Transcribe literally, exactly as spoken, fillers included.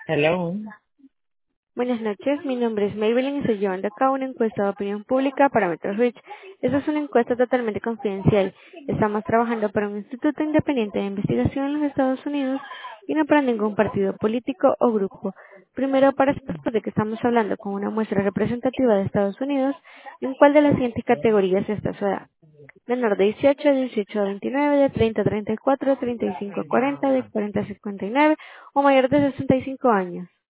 Hello. Buenas noches, mi nombre es Maybelline y estoy llevando a cabo una encuesta de opinión pública para MetroReach. Esta es una encuesta totalmente confidencial. Estamos trabajando para un instituto independiente de investigación en los Estados Unidos y no para ningún partido político o grupo. Primero, para saber de que estamos hablando con una muestra representativa de Estados Unidos, en cuál de las siguientes categorías está su edad. Menor de dieciocho, de dieciocho a veintinueve, de treinta a treinta y cuatro, de treinta y cinco a cuarenta, de cuarenta a cincuenta y nueve o mayor de sesenta y cinco años.